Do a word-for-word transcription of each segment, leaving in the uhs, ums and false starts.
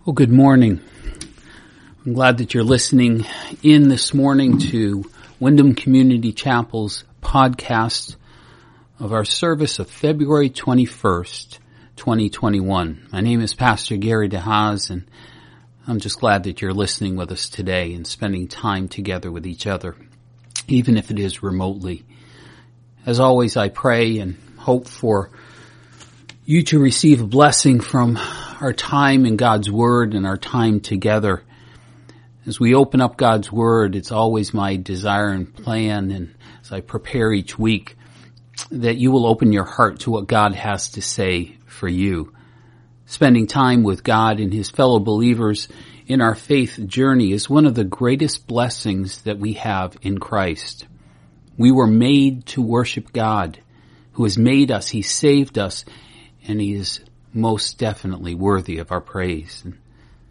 Well, good morning. I'm glad that you're listening in this morning to Wyndham Community Chapel's podcast of our service of February twenty-first, twenty twenty-one. My name is Pastor Gary DeHaas, and I'm just glad that you're listening with us today and spending time together with each other, even if it is remotely. As always, I pray and hope for you to receive a blessing from our time in God's Word and our time together. As we open up God's Word, it's always my desire and plan, and as I prepare each week, that you will open your heart to what God has to say for you. Spending time with God and His fellow believers in our faith journey is one of the greatest blessings that we have in Christ. We were made to worship God, who has made us. He saved us, and He is most definitely worthy of our praise. And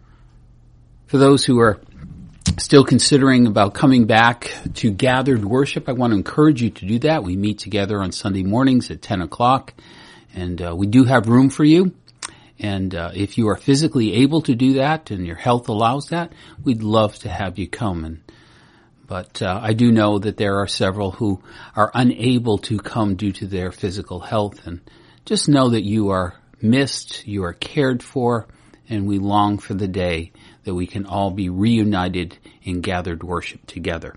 for those who are still considering about coming back to gathered worship, I want to encourage you to do that. We meet together on Sunday mornings at ten o'clock, and uh, we do have room for you. And uh, if you are physically able to do that and your health allows that, we'd love to have you come. And But uh, I do know that there are several who are unable to come due to their physical health, and just know that you are missed, you are cared for, and we long for the day that we can all be reunited in gathered worship together.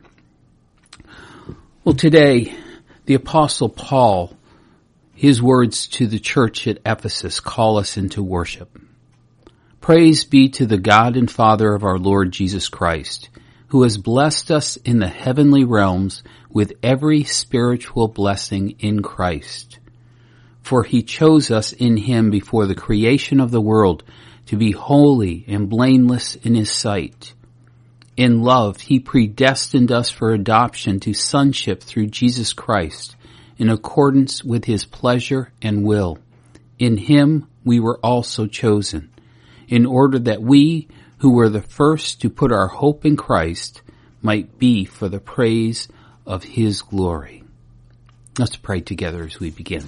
Well, today, the Apostle Paul, his words to the church at Ephesus call us into worship. Praise be to the God and Father of our Lord Jesus Christ, who has blessed us in the heavenly realms with every spiritual blessing in Christ. For He chose us in Him before the creation of the world to be holy and blameless in His sight. In love, He predestined us for adoption to sonship through Jesus Christ, in accordance with His pleasure and will. In Him we were also chosen, in order that we, who were the first to put our hope in Christ, might be for the praise of His glory. Let's pray together as we begin.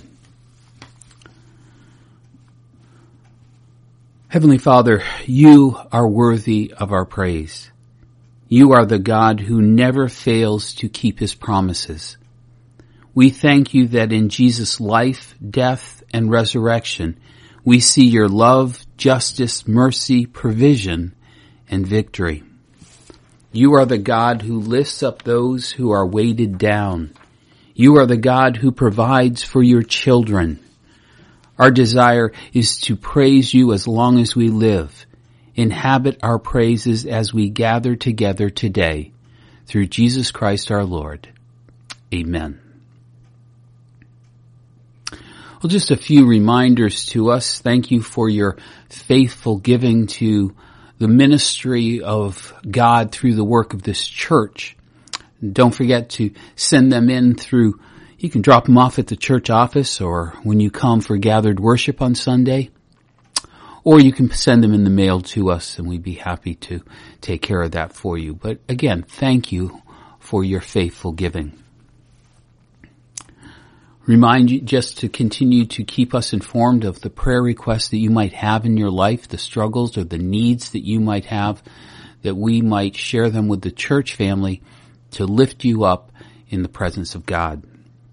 Heavenly Father, You are worthy of our praise. You are the God who never fails to keep His promises. We thank You that in Jesus' life, death, and resurrection, we see Your love, justice, mercy, provision, and victory. You are the God who lifts up those who are weighted down. You are the God who provides for Your children. Our desire is to praise You as long as we live. Inhabit our praises as we gather together today. Through Jesus Christ our Lord. Amen. Well, just a few reminders to us. Thank you for your faithful giving to the ministry of God through the work of this church. Don't forget to send them in through, you can drop them off at the church office or when you come for gathered worship on Sunday, or you can send them in the mail to us and we'd be happy to take care of that for you. But again, thank you for your faithful giving. Remind you just to continue to keep us informed of the prayer requests that you might have in your life, the struggles or the needs that you might have, that we might share them with the church family to lift you up in the presence of God.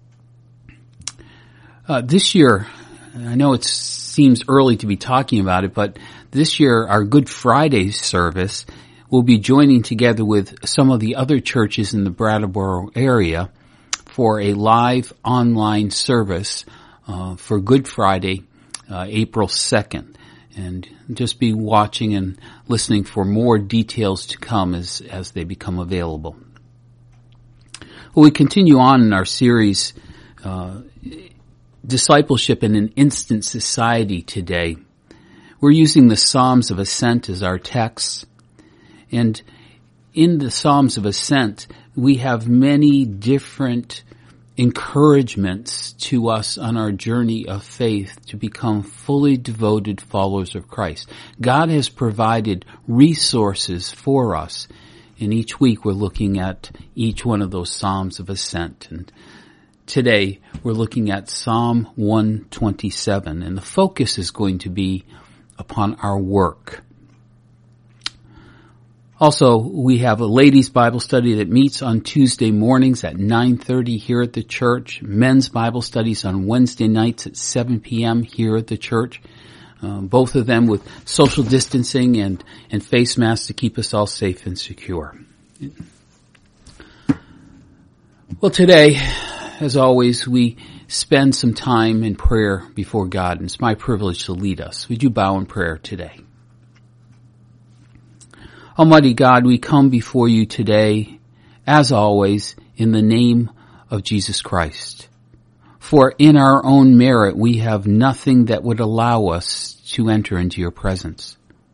Uh, this year, I know it seems early to be talking about it, but this year our Good Friday service will be joining together with some of the other churches in the Brattleboro area for a live online service uh, for Good Friday, uh, April second. And just be watching and listening for more details to come as, as they become available. Well, we continue on in our series, uh, Discipleship in an Instant Society today. We're using the Psalms of Ascent as our text. And in the Psalms of Ascent, we have many different encouragements to us on our journey of faith to become fully devoted followers of Christ. God has provided resources for us, and each week we're looking at each one of those Psalms of Ascent. And today we're looking at Psalm one twenty-seven, and the focus is going to be upon our work. Also, we have a ladies' Bible study that meets on Tuesday mornings at nine thirty here at the church. Men's Bible studies on Wednesday nights at seven p.m. here at the church. Um, both of them with social distancing and, and face masks to keep us all safe and secure. Well, today, as always, we spend some time in prayer before God, and it's my privilege to lead us. Would you bow in prayer today? Almighty God, we come before you today, as always, in the name of Jesus Christ. For in our own merit, we have nothing that would allow us to enter into your presence.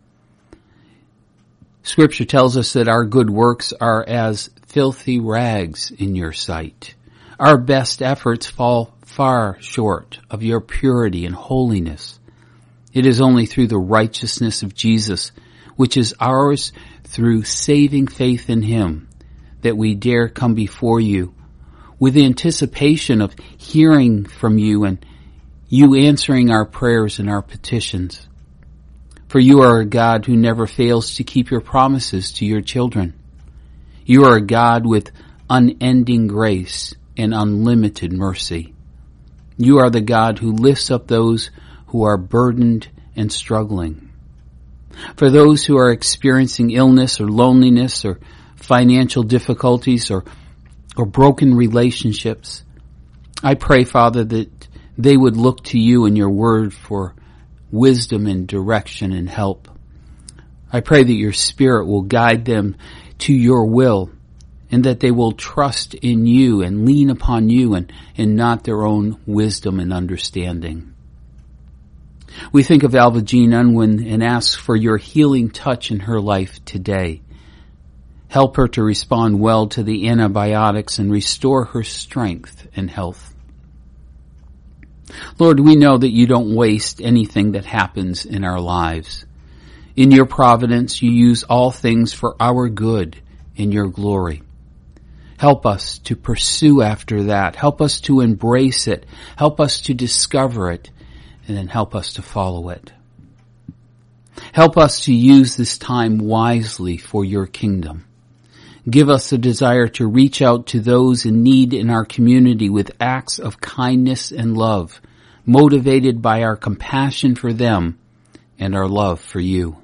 Scripture tells us that our good works are as filthy rags in your sight. Our best efforts fall far short of your purity and holiness. It is only through the righteousness of Jesus, which is ours through saving faith in him, that we dare come before you with the anticipation of hearing from you and you answering our prayers and our petitions. For you are a God who never fails to keep your promises to your children. You are a God with unending grace and unlimited mercy. You are the God who lifts up those who are burdened and struggling. For those who are experiencing illness or loneliness or financial difficulties or, or broken relationships, I pray, Father, that they would look to you and your word for wisdom and direction and help. I pray that your Spirit will guide them to your will and that they will trust in you and lean upon you and, and not their own wisdom and understanding. We think of Alva Jean Unwin and ask for your healing touch in her life today. Help her to respond well to the antibiotics and restore her strength and health. Lord, we know that you don't waste anything that happens in our lives. In your providence, you use all things for our good in your glory. Help us to pursue after that. Help us to embrace it. Help us to discover it. And then help us to follow it. Help us to use this time wisely for your kingdom. Give us a desire to reach out to those in need in our community with acts of kindness and love, motivated by our compassion for them and our love for you.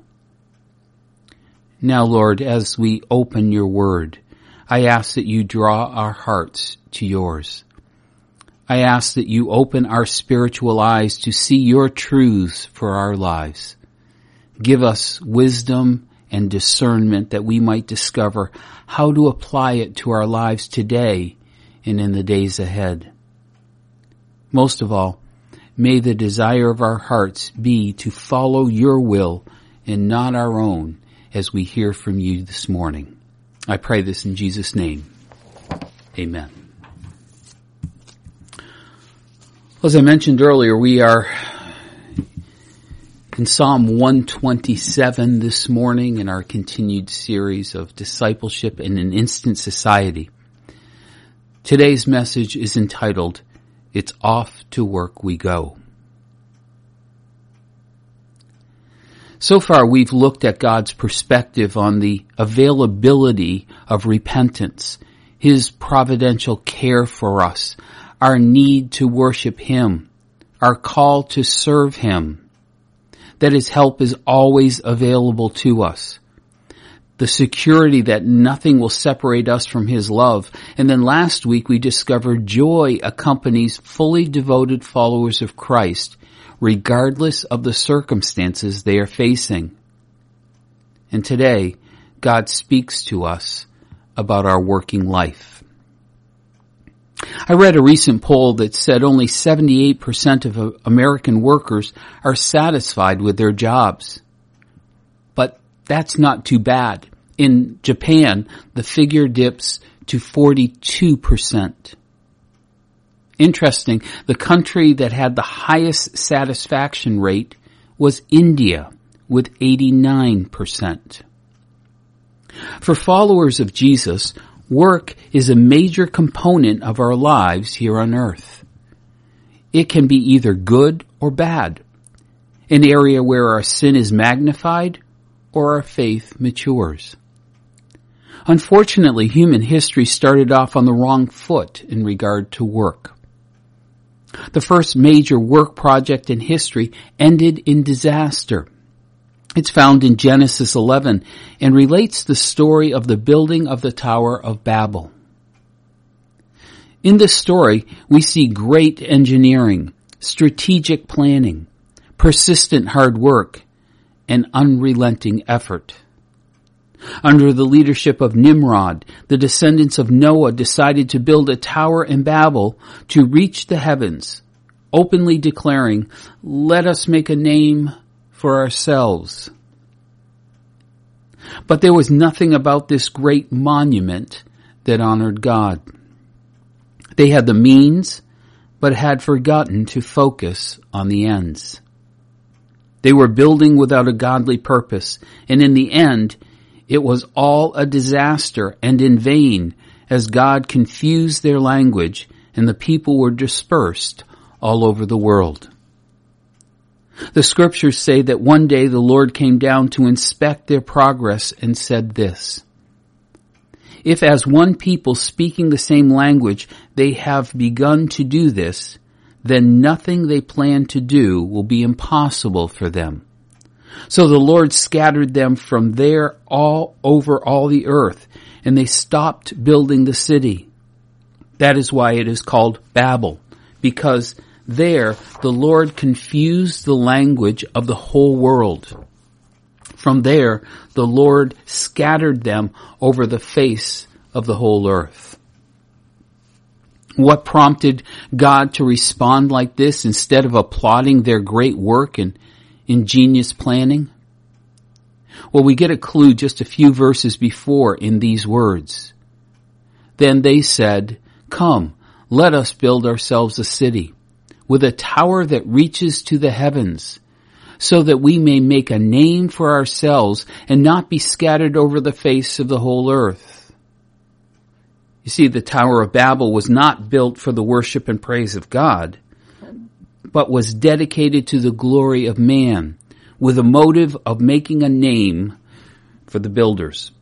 Now, Lord, as we open your word, I ask that you draw our hearts to yours. I ask that you open our spiritual eyes to see your truths for our lives. Give us wisdom and discernment that we might discover how to apply it to our lives today and in the days ahead. Most of all, may the desire of our hearts be to follow your will and not our own as we hear from you this morning. I pray this in Jesus' name. Amen. As I mentioned earlier, we are in Psalm one twenty-seven this morning in our continued series of discipleship in an instant society. Today's message is entitled, It's Off to Work We Go. So far, we've looked at God's perspective on the availability of repentance, his providential care for us, our need to worship him, our call to serve him, that his help is always available to us, the security that nothing will separate us from his love. And then last week we discovered joy accompanies fully devoted followers of Christ, regardless of the circumstances they are facing. And today, God speaks to us about our working life. I read a recent poll that said only seventy-eight percent of American workers are satisfied with their jobs. But that's not too bad. In Japan, the figure dips to forty-two percent. Interesting, the country that had the highest satisfaction rate was India, with eighty-nine percent. For followers of Jesus, work is a major component of our lives here on earth. It can be either good or bad, an area where our sin is magnified or our faith matures. Unfortunately, human history started off on the wrong foot in regard to work. The first major work project in history ended in disaster. It's found in Genesis eleven and relates the story of the building of the Tower of Babel. In this story, we see great engineering, strategic planning, persistent hard work, and unrelenting effort. Under the leadership of Nimrod, the descendants of Noah decided to build a tower in Babel to reach the heavens, openly declaring, "Let us make a name for ourselves." But there was nothing about this great monument that honored God. They had the means, but had forgotten to focus on the ends. They were building without a godly purpose, and in the end, it was all a disaster and in vain, as God confused their language and the people were dispersed all over the world. The scriptures say that one day the Lord came down to inspect their progress and said this: "If as one people speaking the same language they have begun to do this, then nothing they plan to do will be impossible for them." So the Lord scattered them from there all over all the earth, and they stopped building the city. That is why it is called Babel, because there the Lord confused the language of the whole world. From there, the Lord scattered them over the face of the whole earth. What prompted God to respond like this instead of applauding their great work and ingenious planning? Well, we get a clue just a few verses before in these words. Then they said, "Come, let us build ourselves a city with a tower that reaches to the heavens, so that we may make a name for ourselves and not be scattered over the face of the whole earth." You see, the Tower of Babel was not built for the worship and praise of God, but was dedicated to the glory of man, with a motive of making a name for the builders.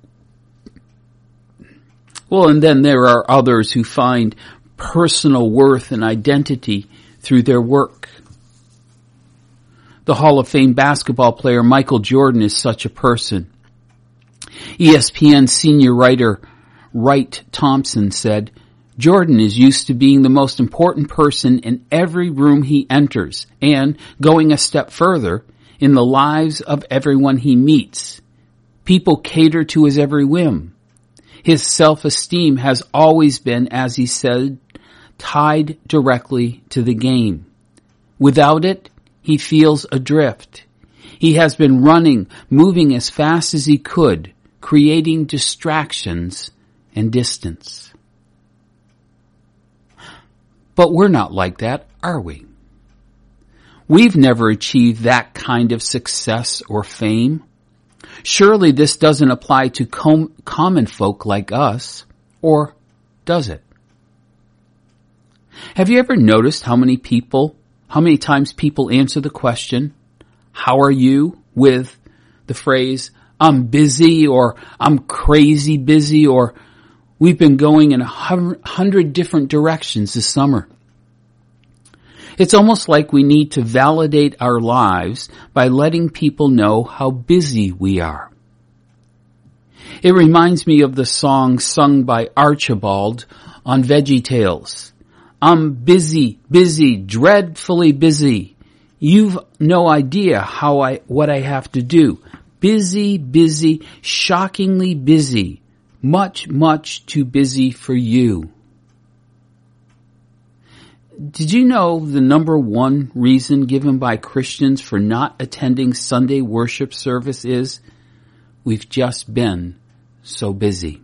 Well, and then there are others who find personal worth and identity through their work. The Hall of Fame basketball player Michael Jordan is such a person. E S P N senior writer Wright Thompson said, "Jordan is used to being the most important person in every room he enters, and, going a step further, in the lives of everyone he meets. People cater to his every whim. His self-esteem has always been, as he said, tied directly to the game. Without it, he feels adrift. He has been running, moving as fast as he could, creating distractions and distance." But we're not like that, are we? We've never achieved that kind of success or fame. Surely this doesn't apply to com- common folk like us, or does it? Have you ever noticed how many people, how many times people answer the question, "How are you?" with the phrase, "I'm busy," or "I'm crazy busy," or "We've been going in a hundred different directions this summer." It's almost like we need to validate our lives by letting people know how busy we are. It reminds me of the song sung by Archibald on VeggieTales. "I'm busy, busy, dreadfully busy. You've no idea how I, what I have to do. Busy, busy, shockingly busy. Much, much too busy for you." Did you know the number one reason given by Christians for not attending Sunday worship service is, we've just been so busy?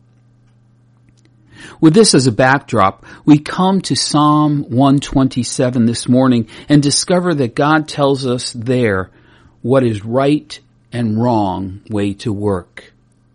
With this as a backdrop, we come to Psalm one twenty-seven this morning and discover that God tells us there what is right and wrong way to work.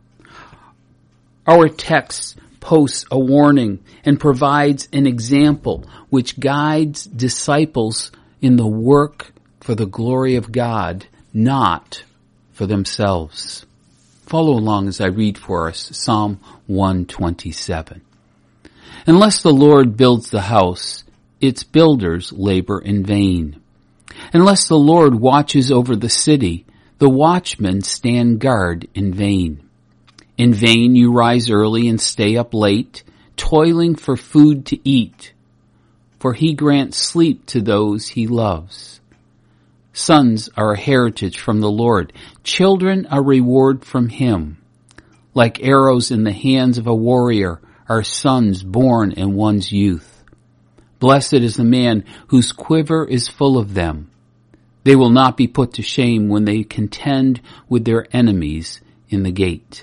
Our text posts a warning and provides an example which guides disciples in the work for the glory of God, not for themselves. Follow along as I read for us Psalm one twenty-seven. Unless the Lord builds the house, its builders labor in vain. Unless the Lord watches over the city, the watchmen stand guard in vain. In vain you rise early and stay up late, toiling for food to eat, for he grants sleep to those he loves. Sons are a heritage from the Lord, children a reward from him. Like arrows in the hands of a warrior are sons born in one's youth. Blessed is the man whose quiver is full of them. They will not be put to shame when they contend with their enemies in the gate.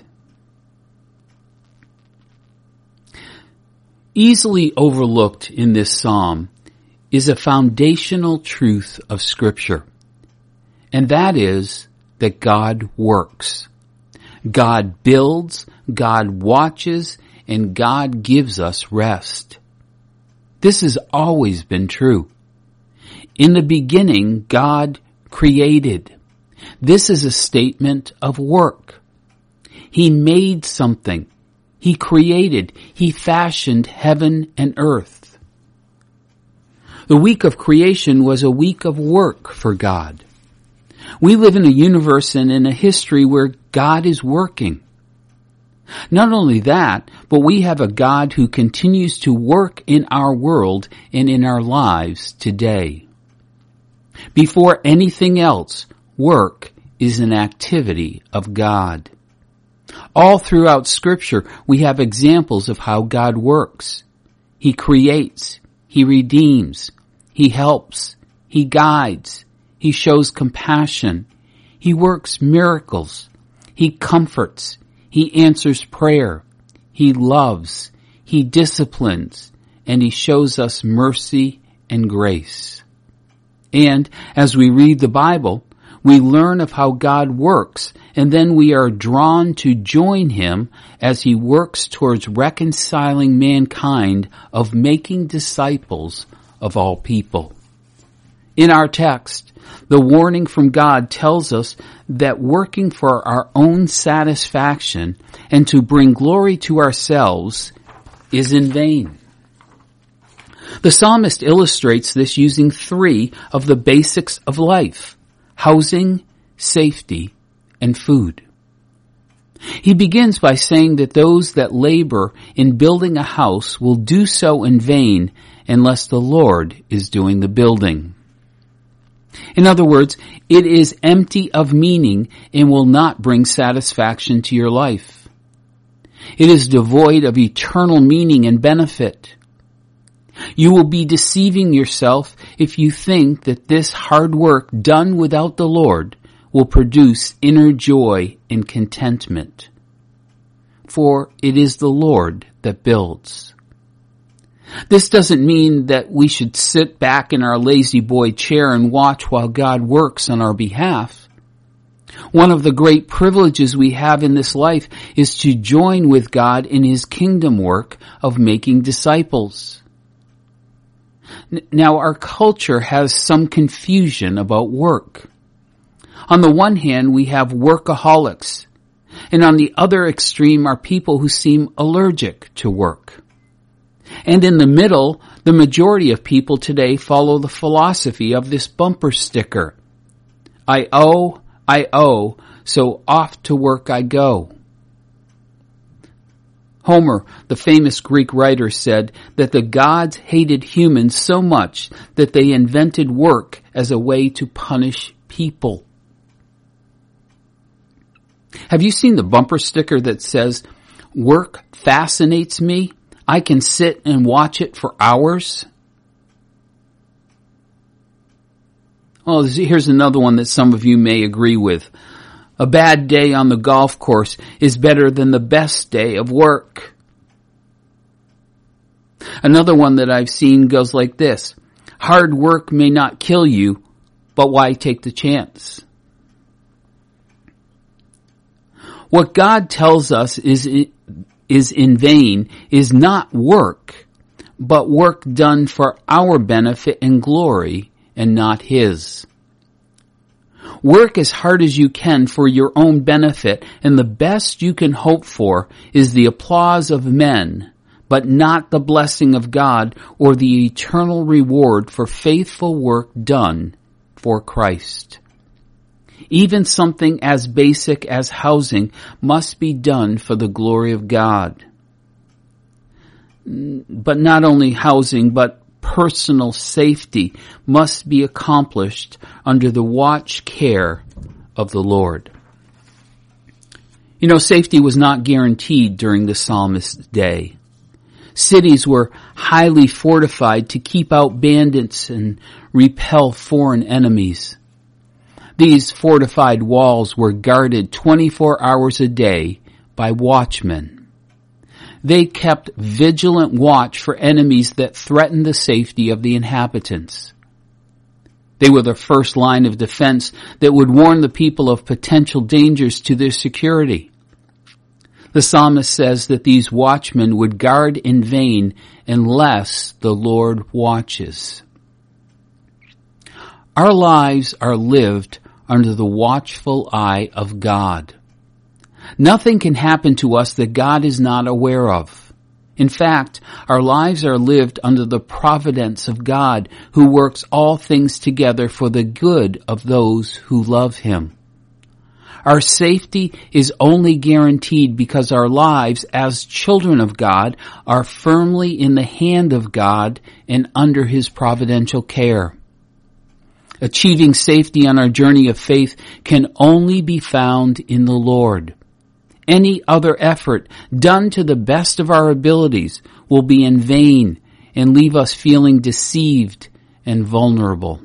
Easily overlooked in this psalm is a foundational truth of Scripture, and that is that God works. God builds, God watches, and God gives us rest. This has always been true. In the beginning, God created. This is a statement of work. He made something. He created. He fashioned heaven and earth. The week of creation was a week of work for God. We live in a universe and in a history where God is working. Not only that, but we have a God who continues to work in our world and in our lives today. Before anything else, work is an activity of God. All throughout Scripture, we have examples of how God works. He creates, He redeems, He helps, He guides, He shows compassion, He works miracles, He comforts, He answers prayer, He loves, He disciplines, and He shows us mercy and grace. And as we read the Bible, we learn of how God works, and then we are drawn to join Him as He works towards reconciling mankind, of making disciples of all people. In our text, the warning from God tells us that working for our own satisfaction and to bring glory to ourselves is in vain. The psalmist illustrates this using three of the basics of life: housing, safety, and food. He begins by saying that those that labor in building a house will do so in vain unless the Lord is doing the building. In other words, it is empty of meaning and will not bring satisfaction to your life. It is devoid of eternal meaning and benefit. You will be deceiving yourself if you think that this hard work done without the Lord will produce inner joy and contentment. For it is the Lord that builds. This doesn't mean that we should sit back in our lazy boy chair and watch while God works on our behalf. One of the great privileges we have in this life is to join with God in His kingdom work of making disciples. Now, our culture has some confusion about work. On the one hand, we have workaholics, and on the other extreme are people who seem allergic to work. And in the middle, the majority of people today follow the philosophy of this bumper sticker: I owe, I owe, so off to work I go. Homer, the famous Greek writer, said that the gods hated humans so much that they invented work as a way to punish people. Have you seen the bumper sticker that says, "Work fascinates me. I can sit and watch it for hours"? Well, here's another one that some of you may agree with. A bad day on the golf course is better than the best day of work. Another one that I've seen goes like this: hard work may not kill you, but why take the chance? What God tells us is, is in vain is not work, but work done for our benefit and glory and not His. Work as hard as you can for your own benefit, and the best you can hope for is the applause of men, but not the blessing of God or the eternal reward for faithful work done for Christ. Even something as basic as housing must be done for the glory of God. But not only housing, but personal safety must be accomplished under the watch care of the Lord. You know, safety was not guaranteed during the psalmist's day. Cities were highly fortified to keep out bandits and repel foreign enemies. These fortified walls were guarded twenty-four hours a day by watchmen. They kept vigilant watch for enemies that threatened the safety of the inhabitants. They were the first line of defense that would warn the people of potential dangers to their security. The psalmist says that these watchmen would guard in vain unless the Lord watches. Our lives are lived under the watchful eye of God. Nothing can happen to us that God is not aware of. In fact, our lives are lived under the providence of God, who works all things together for the good of those who love Him. Our safety is only guaranteed because our lives as children of God are firmly in the hand of God and under His providential care. Achieving safety on our journey of faith can only be found in the Lord. Any other effort done to the best of our abilities will be in vain and leave us feeling deceived and vulnerable.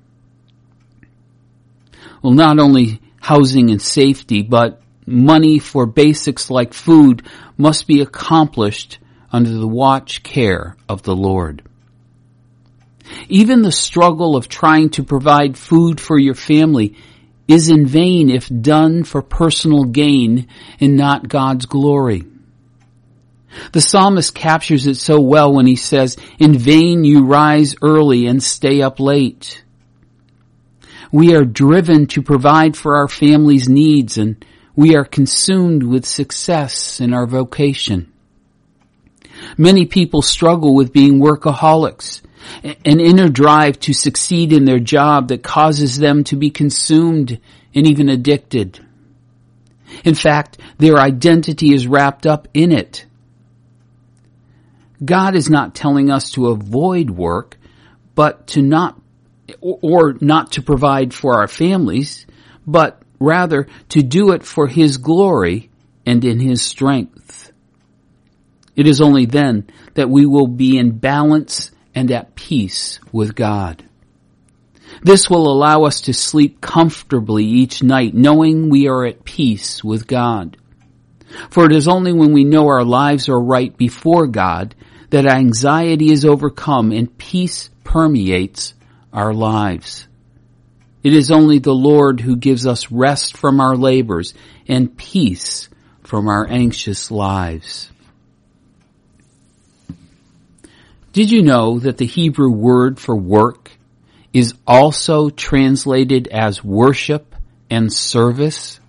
Well, not only housing and safety, but money for basics like food must be accomplished under the watch care of the Lord. Even the struggle of trying to provide food for your family is in vain if done for personal gain and not God's glory. The psalmist captures it so well when he says, "In vain you rise early and stay up late." We are driven to provide for our family's needs, and we are consumed with success in our vocation. Many people struggle with being workaholics, an inner drive to succeed in their job that causes them to be consumed and even addicted. In fact, their identity is wrapped up in it. God is not telling us to avoid work, but to not, or not to provide for our families, but rather to do it for His glory and in His strength. It is only then that we will be in balance and at peace with God. This will allow us to sleep comfortably each night, knowing we are at peace with God. For it is only when we know our lives are right before God that anxiety is overcome and peace permeates our lives. It is only the Lord who gives us rest from our labors and peace from our anxious lives. Did you know that the Hebrew word for work is also translated as worship and service?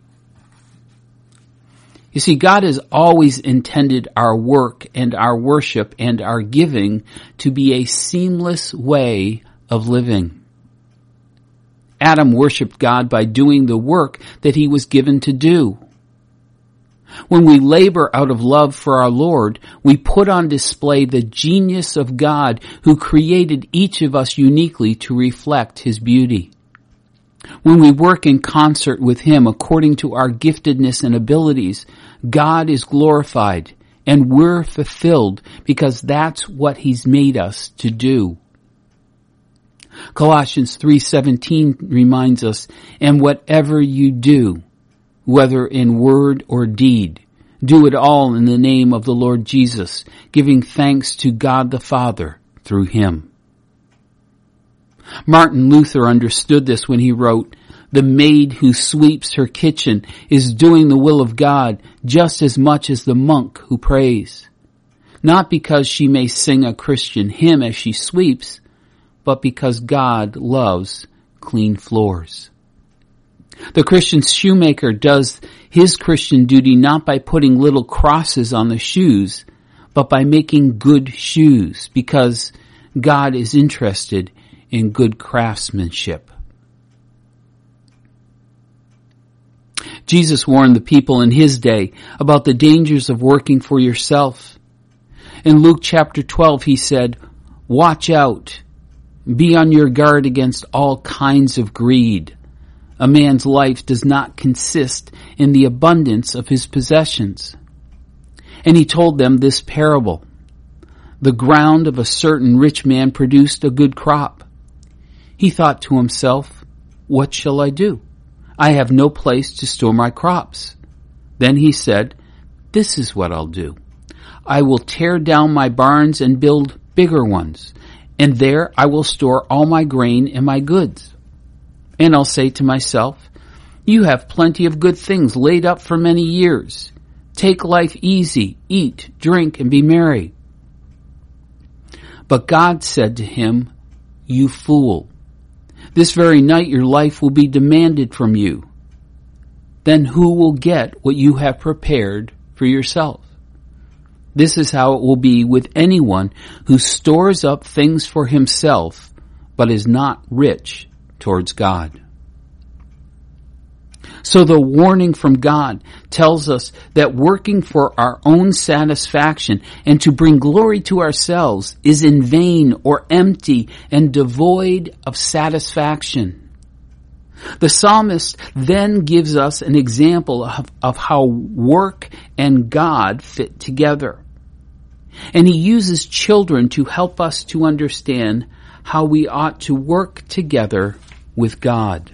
You see, God has always intended our work and our worship and our giving to be a seamless way of living. Adam worshiped God by doing the work that he was given to do. When we labor out of love for our Lord, we put on display the genius of God who created each of us uniquely to reflect His beauty. When we work in concert with Him according to our giftedness and abilities, God is glorified and we're fulfilled because that's what He's made us to do. Colossians three seventeen reminds us, "And whatever you do, whether in word or deed, do it all in the name of the Lord Jesus, giving thanks to God the Father through Him." Martin Luther understood this when he wrote, "The maid who sweeps her kitchen is doing the will of God just as much as the monk who prays, not because she may sing a Christian hymn as she sweeps, but because God loves clean floors." The Christian shoemaker does his Christian duty not by putting little crosses on the shoes, but by making good shoes, because God is interested in good craftsmanship. Jesus warned the people in his day about the dangers of working for yourself. In Luke chapter twelve, he said, "Watch out. Be on your guard against all kinds of greed. A man's life does not consist in the abundance of his possessions." And he told them this parable. The ground of a certain rich man produced a good crop. He thought to himself, "What shall I do? I have no place to store my crops." Then he said, "This is what I'll do. I will tear down my barns and build bigger ones, and there I will store all my grain and my goods. And I'll say to myself, you have plenty of good things laid up for many years. Take life easy, eat, drink, and be merry." But God said to him, "You fool, this very night your life will be demanded from you. Then who will get what you have prepared for yourself? This is how it will be with anyone who stores up things for himself, but is not rich towards God." So the warning from God tells us that working for our own satisfaction and to bring glory to ourselves is in vain or empty and devoid of satisfaction. The psalmist then gives us an example of, of how work and God fit together. And he uses children to help us to understand how we ought to work together with God.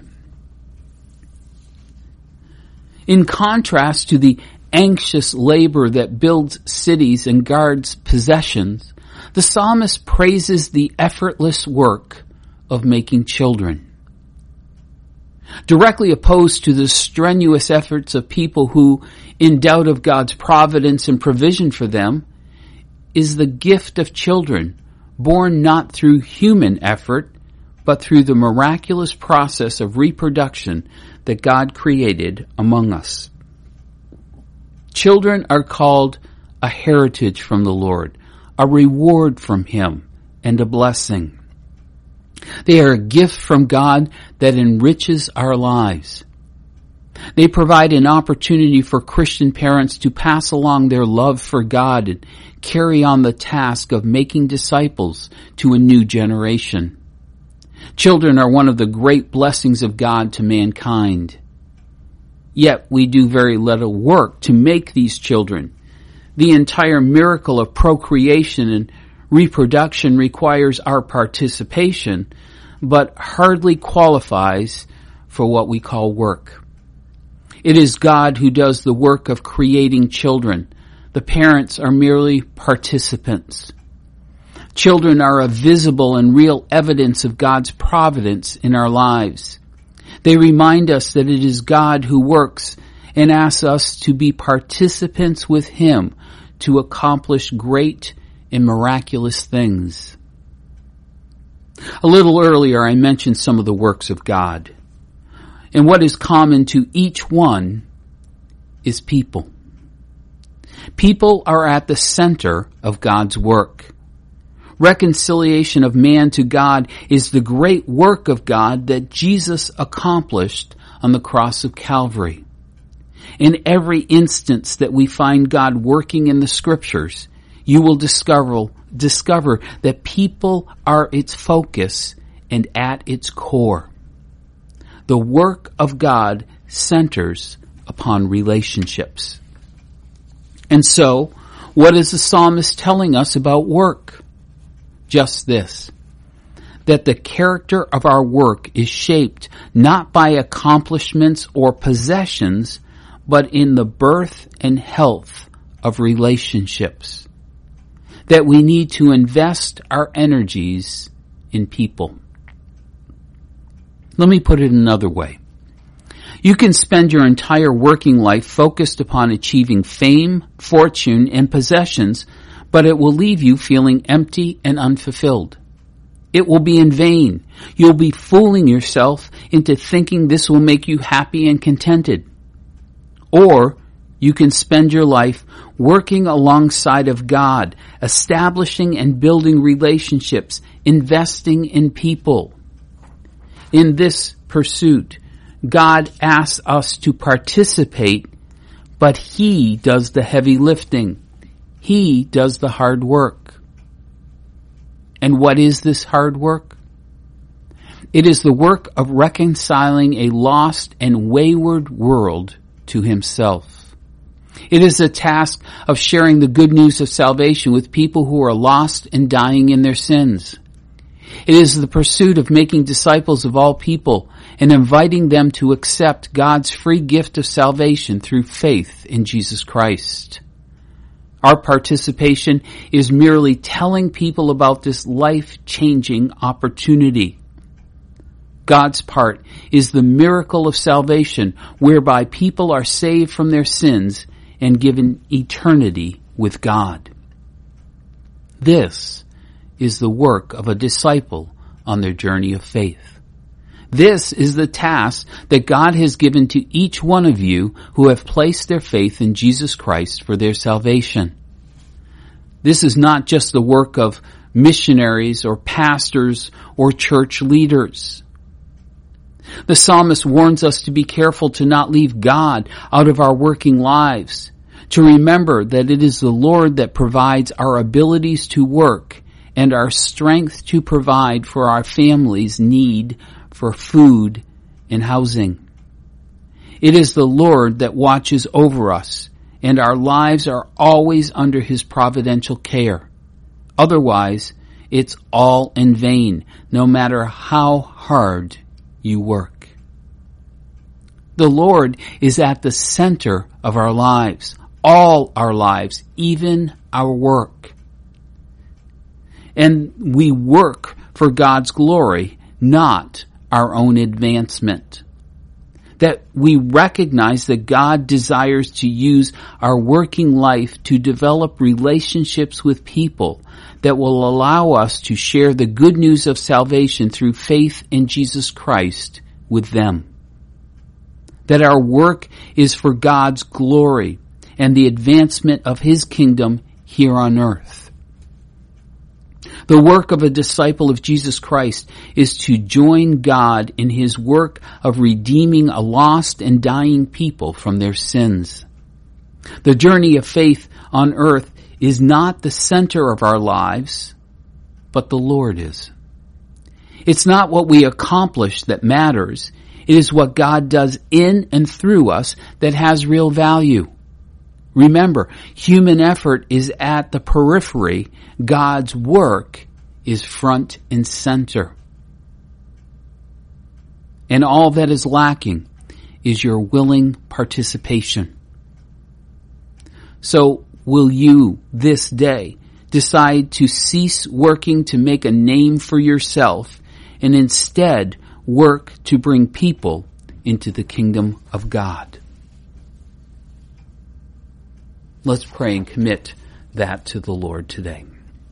In contrast to the anxious labor that builds cities and guards possessions, the psalmist praises the effortless work of making children. Directly opposed to the strenuous efforts of people who, in doubt of God's providence and provision for them, is the gift of children, born not through human effort, but through the miraculous process of reproduction that God created among us. Children are called a heritage from the Lord, a reward from Him, and a blessing. They are a gift from God that enriches our lives. They provide an opportunity for Christian parents to pass along their love for God and carry on the task of making disciples to a new generation. Children are one of the great blessings of God to mankind. Yet we do very little work to make these children. The entire miracle of procreation and reproduction requires our participation, but hardly qualifies for what we call work. It is God who does the work of creating children. The parents are merely participants. Children are a visible and real evidence of God's providence in our lives. They remind us that it is God who works and asks us to be participants with Him to accomplish great and miraculous things. A little earlier I mentioned some of the works of God. And what is common to each one is people. People are at the center of God's work. Reconciliation of man to God is the great work of God that Jesus accomplished on the cross of Calvary. In every instance that we find God working in the Scriptures, you will discover, discover that people are its focus and at its core. The work of God centers upon relationships. And so, what is the psalmist telling us about work? Just this, that the character of our work is shaped not by accomplishments or possessions, but in the birth and health of relationships. That we need to invest our energies in people. Let me put it another way. You can spend your entire working life focused upon achieving fame, fortune, and possessions, but it will leave you feeling empty and unfulfilled. It will be in vain. You'll be fooling yourself into thinking this will make you happy and contented. Or you can spend your life working alongside of God, establishing and building relationships, investing in people. In this pursuit, God asks us to participate, but He does the heavy lifting. He does the hard work. And what is this hard work? It is the work of reconciling a lost and wayward world to Himself. It is the task of sharing the good news of salvation with people who are lost and dying in their sins. It is the pursuit of making disciples of all people and inviting them to accept God's free gift of salvation through faith in Jesus Christ. Our participation is merely telling people about this life-changing opportunity. God's part is the miracle of salvation whereby people are saved from their sins and given eternity with God. This is the work of a disciple on their journey of faith. This is the task that God has given to each one of you who have placed their faith in Jesus Christ for their salvation. This is not just the work of missionaries or pastors or church leaders. The psalmist warns us to be careful to not leave God out of our working lives, to remember that it is the Lord that provides our abilities to work and our strength to provide for our family's need for food and housing. It is the Lord that watches over us, and our lives are always under His providential care. Otherwise, it's all in vain, no matter how hard you work. The Lord is at the center of our lives, all our lives, even our work. And we work for God's glory, not our own advancement. That we recognize that God desires to use our working life to develop relationships with people that will allow us to share the good news of salvation through faith in Jesus Christ with them. That our work is for God's glory and the advancement of His kingdom here on earth. The work of a disciple of Jesus Christ is to join God in His work of redeeming a lost and dying people from their sins. The journey of faith on earth is not the center of our lives, but the Lord is. It's not what we accomplish that matters. It is what God does in and through us that has real value. Remember, human effort is at the periphery. God's work is front and center. And all that is lacking is your willing participation. So, will you this day decide to cease working to make a name for yourself and instead work to bring people into the kingdom of God? Let's pray and commit that to the Lord today.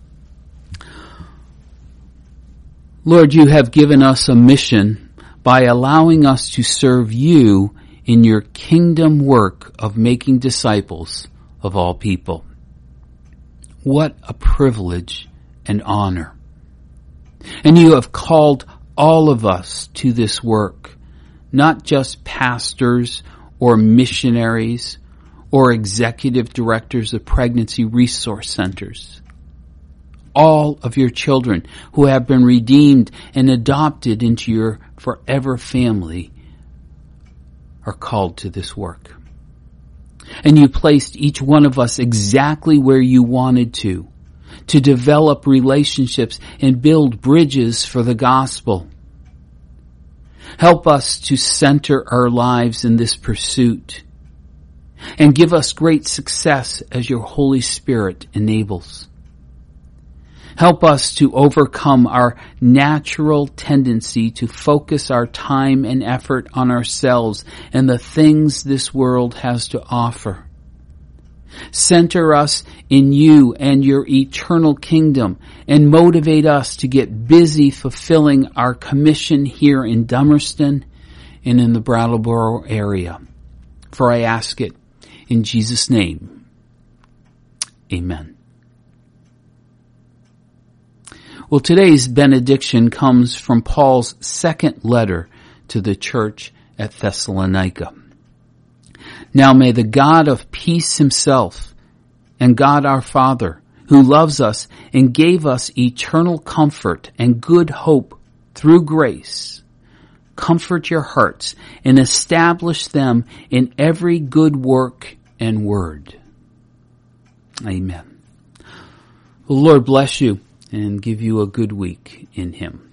Lord, you have given us a mission by allowing us to serve you in your kingdom work of making disciples of all people. What a privilege and honor. And you have called all of us to this work, not just pastors or missionaries or executive directors of pregnancy resource centers. All of your children who have been redeemed and adopted into your forever family are called to this work. And you placed each one of us exactly where you wanted to, to develop relationships and build bridges for the gospel. Help us to center our lives in this pursuit and give us great success as your Holy Spirit enables. Help us to overcome our natural tendency to focus our time and effort on ourselves and the things this world has to offer. Center us in you and your eternal kingdom, and motivate us to get busy fulfilling our commission here in Dummerston and in the Brattleboro area. For I ask it in Jesus' name. Amen. Well, today's benediction comes from Paul's second letter to the church at Thessalonica. Now may the God of peace himself and God our Father, who loves us and gave us eternal comfort and good hope through grace, comfort your hearts and establish them in every good work and word. Amen. The Lord bless you and give you a good week in him.